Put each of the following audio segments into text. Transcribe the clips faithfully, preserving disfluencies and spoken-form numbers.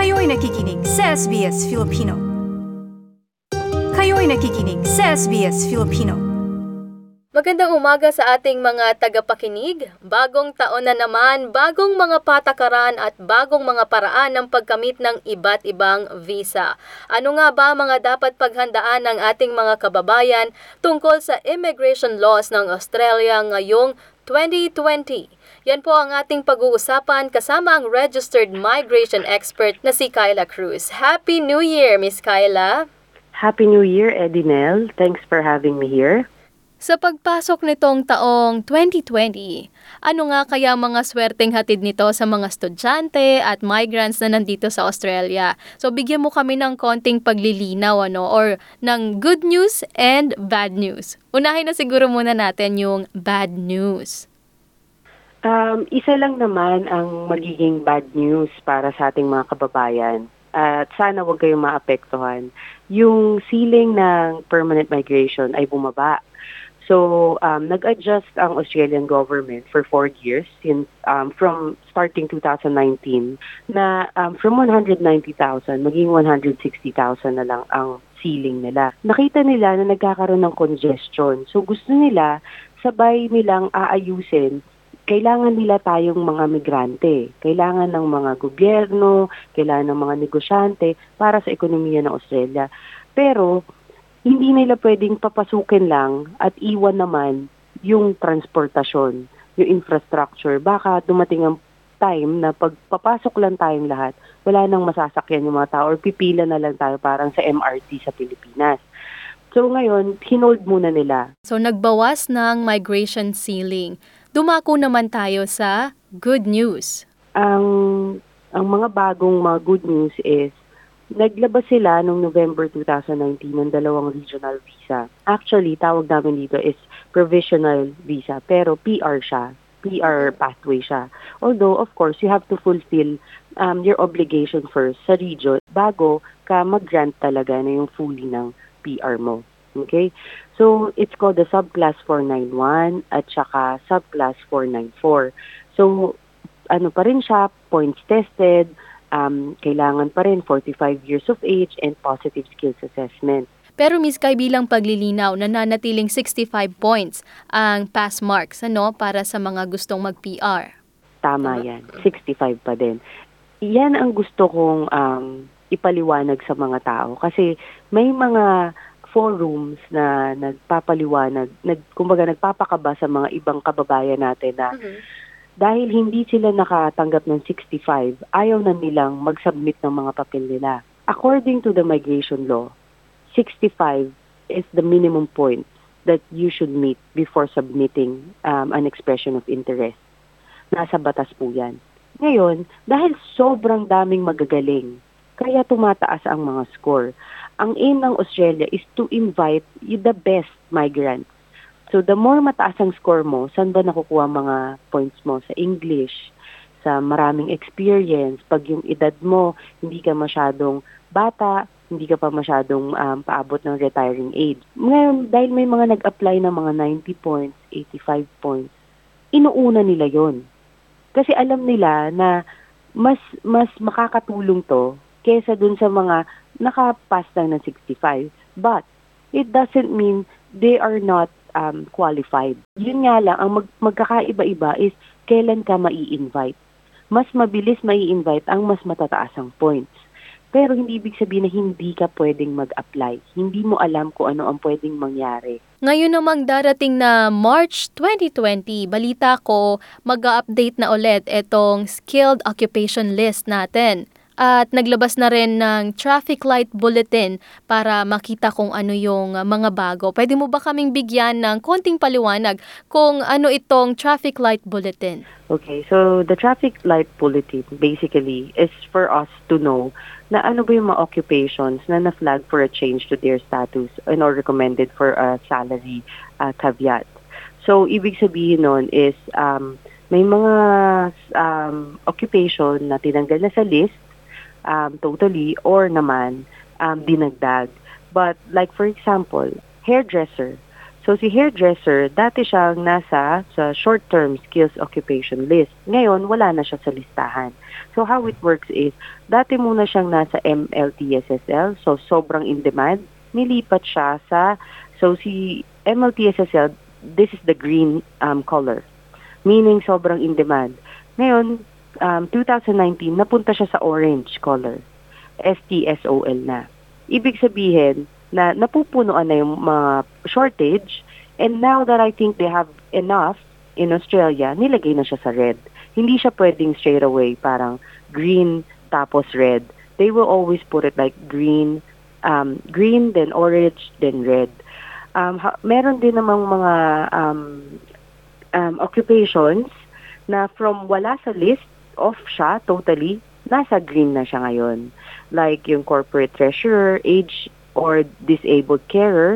Kayo'y nakikinig sa S B S Filipino. Kayo'y nakikinig sa S B S Filipino. Magandang umaga sa ating mga tagapakinig. Bagong taon na naman, bagong mga patakaran at bagong mga paraan ng pagkamit ng iba't ibang visa. Ano nga ba mga dapat paghandaan ng ating mga kababayan tungkol sa immigration laws ng Australia ngayong twenty twenty? Yan po ang ating pag-uusapan kasama ang registered migration expert na si Kyla Cruz. Happy New Year, Miss Kyla! Happy New Year, Edinel. Thanks for having me here. Sa pagpasok nitong taong twenty twenty, ano nga kaya mga swerteng hatid nito sa mga estudyante at migrants na nandito sa Australia? So bigyan mo kami ng konting paglilinaw ano, or ng good news and bad news. Unahin na siguro muna natin yung bad news. Um, isa lang naman ang magiging bad news para sa ating mga kababayan. At sana huwag kayong maapektuhan. Yung ceiling ng permanent migration ay bumaba. So, um, nag-adjust ang Australian government for four years since um, from starting twenty nineteen na um, from one hundred ninety thousand maging one hundred sixty thousand na lang ang ceiling nila. Nakita nila na nagkakaroon ng congestion. So, gusto nila sabay nilang aayusin. Kailangan nila tayong mga migrante. Kailangan ng mga gobyerno, kailangan ng mga negosyante para sa ekonomiya ng Australia. Pero, hindi nila pwedeng papasukin lang at iwan naman yung transportasyon, yung infrastructure. Baka dumating ang time na pagpapasok lang tayong lahat, wala nang masasakyan yung mga tao or pipila na lang tayo parang sa M R T sa Pilipinas. So ngayon, hinold muna nila. So nagbawas ng migration ceiling. Dumako naman tayo sa good news. Ang, ang mga bagong mga good news is, naglabas sila noong November twenty nineteen ng dalawang regional visa. Actually, tawag namin dito is provisional visa, pero P R siya. P R pathway siya. Although, of course, you have to fulfill um, your obligation first sa region bago ka mag-grant talaga na yung fully ng P R mo. Okay? So, it's called the subclass four ninety-one at saka subclass four ninety-four. So, ano pa rin siya, points tested, Um, kailangan pa rin forty-five years of age and positive skills assessment. Pero Miz Kai, bilang paglilinaw, nananatiling sixty-five points ang pass marks ano, para sa mga gustong mag-P R. Tama yan, sixty-five pa din. Yan ang gusto kong um, ipaliwanag sa mga tao kasi may mga forums na nagpapaliwanag, nag, kumbaga nagpapakaba sa mga ibang kababayan natin na mm-hmm. Dahil hindi sila nakatanggap ng sixty-five, ayaw na nilang mag-submit ng mga papel nila. According to the migration law, sixty-five is the minimum point that you should meet before submitting um, an expression of interest. Nasa batas po yan. Ngayon, dahil sobrang daming magagaling, kaya tumataas ang mga score. Ang aim ng Australia is to invite the best migrants. So, the more mataas ang score mo, saan ba nakukuha mga points mo? Sa English, sa maraming experience, pag yung edad mo, hindi ka masyadong bata, hindi ka pa masyadong um, paabot ng retiring age. Ngayon, dahil may mga nag-apply ng mga ninety points, eighty-five points, inuuna nila yon. Kasi alam nila na mas mas makakatulong to kesa dun sa mga nakapass lang ng sixty-five. But, it doesn't mean they are not Um, qualified. Yun nga lang, ang mag, magkakaiba-iba is kailan ka mai-invite. Mas mabilis mai-invite ang mas matataas ang points. Pero hindi ibig sabihin na hindi ka pwedeng mag-apply. Hindi mo alam kung ano ang pwedeng mangyari. Ngayon namang darating na March twenty twenty, balita ko mag-update na ulit itong skilled occupation list natin. At naglabas na rin ng traffic light bulletin para makita kung ano yung mga bago. Pwede mo ba kaming bigyan ng konting paliwanag kung ano itong traffic light bulletin? Okay, so the traffic light bulletin basically is for us to know na ano ba yung mga occupations na na-flag for a change to their status and or recommended for a salary uh, caveat. So, ibig sabihin nun is um, may mga um, occupation na tinanggal na sa list Um, totally or naman um, dinagdag. But like for example, hairdresser. So si hairdresser, dati siyang nasa sa short-term skills occupation list. Ngayon, wala na siya sa listahan. So how it works is, dati muna siyang nasa M L T S S L, so sobrang in demand. Nilipat siya sa, so si M L T S S L, this is the green um, color, meaning sobrang in demand. Ngayon, um, twenty nineteen, napunta siya sa orange color, S T S O L na. Ibig sabihin, na napupunuan na yung mga shortage, and now that I think they have enough in Australia, nilagay na siya sa red. Hindi siya pwedeng straight away parang green tapos red. They will always put it like green, um, green, then orange, then red. Um, ha- meron din namang mga um, um, occupations na from wala sa list, off siya totally, nasa green na siya ngayon. Like yung corporate treasurer, age or disabled carer,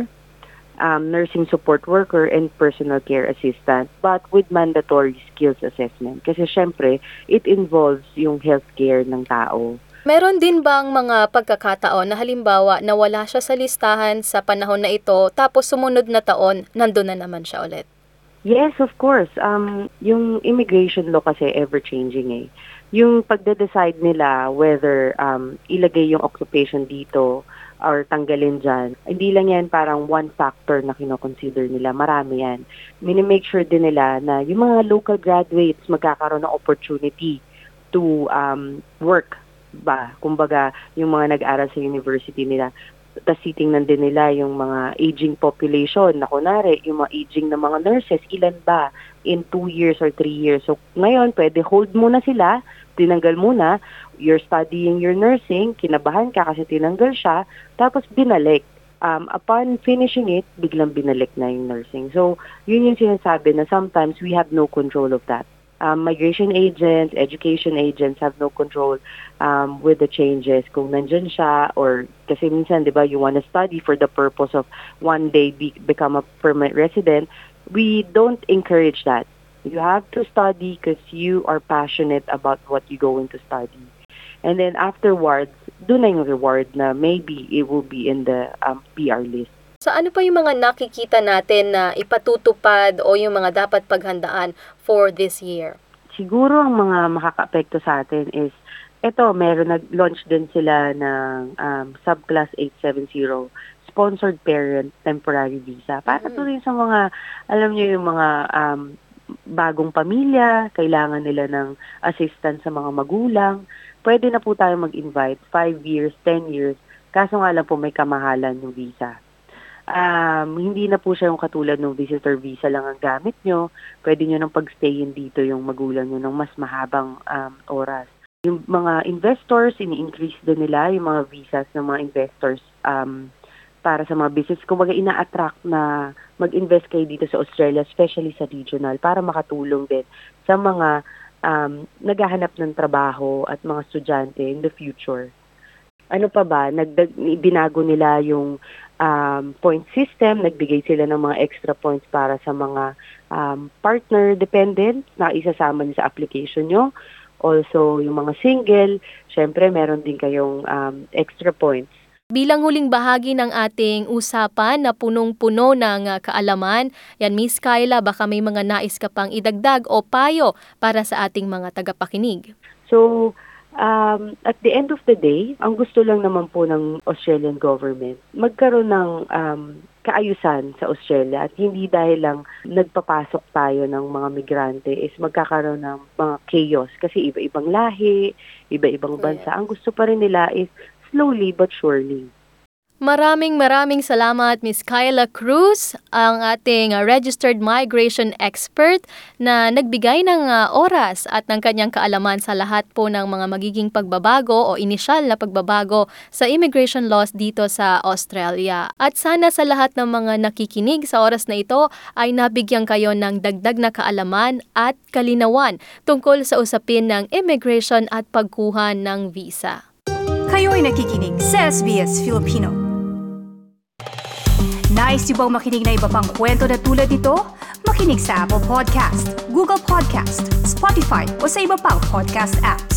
um, nursing support worker, and personal care assistant, but with mandatory skills assessment. Kasi syempre, it involves yung healthcare ng tao. Meron din bang mga pagkakataon na halimbawa na wala siya sa listahan sa panahon na ito, tapos sumunod na taon, nandun na naman siya ulit? Yes, of course. Um, yung immigration law kasi ever-changing eh. Yung pagde-decide nila whether um, ilagay yung occupation dito or tanggalin dyan, hindi lang yan parang one factor na kinoconsider nila. Marami yan. Minimake sure din nila na yung mga local graduates magkakaroon ng opportunity to um, work ba? Kumbaga, yung mga nag-aral sa university nila. Tapos titingnan din nila yung mga aging population na kunwari, yung mga aging na mga nurses, ilan ba in two years or three years. So ngayon, pwede hold muna sila, tinanggal muna, you're studying your nursing, kinabahan ka kasi tinanggal siya, tapos binalik. Um, upon finishing it, biglang binalik na yung nursing. So, yun yung sinasabi na sometimes we have no control of that. Um, migration agents, education agents have no control um, with the changes. Kung nandyan siya, or kasi minsan, di ba, you want to study for the purpose of one day be, become a permanent resident, we don't encourage that. You have to study because you are passionate about what you're going to study. And then afterwards, doon na yung reward na maybe it will be in the um, P R list. So ano pa yung mga nakikita natin na ipatutupad o yung mga dapat paghandaan for this year? Siguro ang mga makaka-apekto sa atin is, eto, meron nag-launch din sila ng um, Subclass eight seventy, Sponsored Parent Temporary Visa. Para Mm-hmm. to rin sa mga, alam niyo yung mga um, bagong pamilya, kailangan nila ng assistance sa mga magulang. Pwede na po tayo mag-invite, five years, ten years, kaso nga lang po may kamahalan yung visa. Um, hindi na po siya yung katulad ng visitor visa lang ang gamit nyo. Pwede nyo nang pag-stayin dito yung magulang nyo ng mas mahabang um, oras. Yung mga investors, ini-increase din nila yung mga visas ng mga investors um, para sa mga business. Kumbaga, ina-attract na mag-invest kayo dito sa Australia, especially sa regional, para makatulong din sa mga um, naghahanap ng trabaho at mga estudyante in the future. Ano pa ba? Nagdag, binago nila yung um, point system, nagbigay sila ng mga extra points para sa mga um, partner dependent na isasama niyo sa application nyo. Also, yung mga single, syempre meron din kayong um, extra points. Bilang huling bahagi ng ating usapan na punong-puno ng uh, kaalaman, yan Miss Kyla, baka may mga nais ka pang idagdag o payo para sa ating mga tagapakinig. So, um, at the end of the day, ang gusto lang naman po ng Australian government, magkaroon ng um, kaayusan sa Australia, at hindi dahil lang nagpapasok tayo ng mga migrante is magkakaroon ng mga chaos kasi iba-ibang lahi, iba-ibang bansa. Ang gusto pa rin nila is slowly but surely. Maraming maraming salamat Miss Kyla Cruz, ang ating uh, registered migration expert na nagbigay ng uh, oras at ng kanyang kaalaman sa lahat po ng mga magiging pagbabago o inisyal na pagbabago sa immigration laws dito sa Australia. At sana sa lahat ng mga nakikinig sa oras na ito ay nabigyan kayo ng dagdag na kaalaman at kalinawan tungkol sa usapin ng immigration at pagkuha ng visa. Kayo'y nakikinig sa S B S Filipino. Nice niyo bang makinig na iba pang kwento na tulad ito? Makinig sa Apple Podcast, Google Podcast, Spotify o sa iba pang podcast apps.